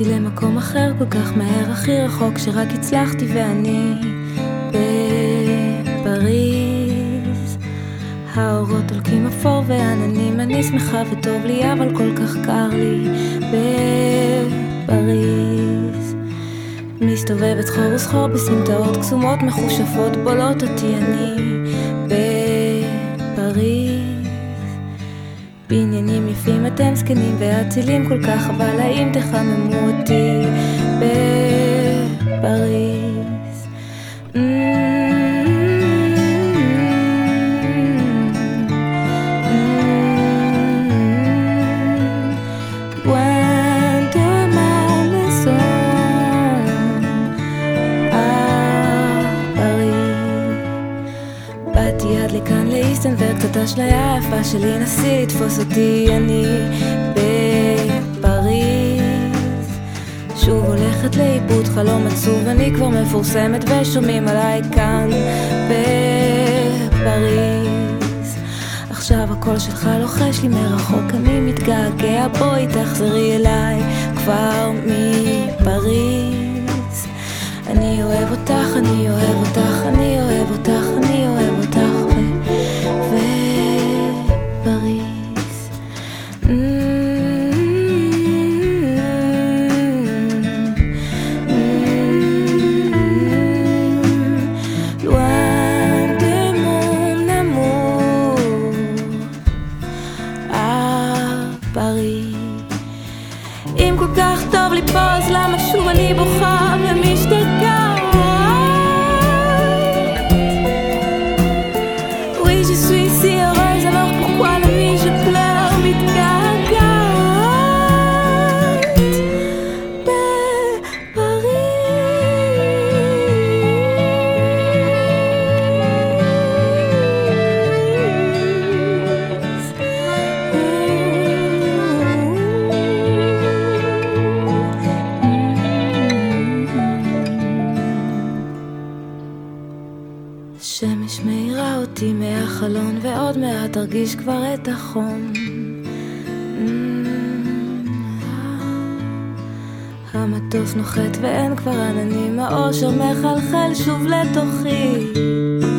עברתי למקום אחר כל כך מהר, הכי רחוק שרק הצלחתי, ואני בפריז. האורות הולקים אפור ועננים, אני שמחה וטוב לי אבל כל כך קר לי בפריז. מסתובבת סחור וסחור בסמטאות קסומות מחושפות, בולות אותי אני בפריז. בניינים יפים אתם זקנים ואצילים כל כך, אבל האם תחממו אותי בפריז? באתי עד לכאן להסתנוור קצת אשליה יפה שלי, נסי תפוס אותי, אני בפריז. שוב הולכת לאיבוד חלום עצוב, אני כבר מפורסמת ושומעים עליי כאן בפריז. עכשיו הקול שלך לוחש לי מרחוק, אני מתגעגע, בואי תחזרי אליי כבר מפריז. אני אוהב אותך, אני אוהב אותך, אני אוהב אותך, אני אוהב אותך בפריז. Loin de mon amour à Paris. אם כל כך טוב לי פה, אז למה שוב אני בוכה ומשתגעת? Oui, je suis si heureuse, alors pourquoi la nuit je pleure, מתגעגעת שמש מאירה אותי מהחלון, ועוד מעט תרגיש כבר את החום. המטוס נוחת ואין כבר עננים, האושר מחלחל שוב לתוכי.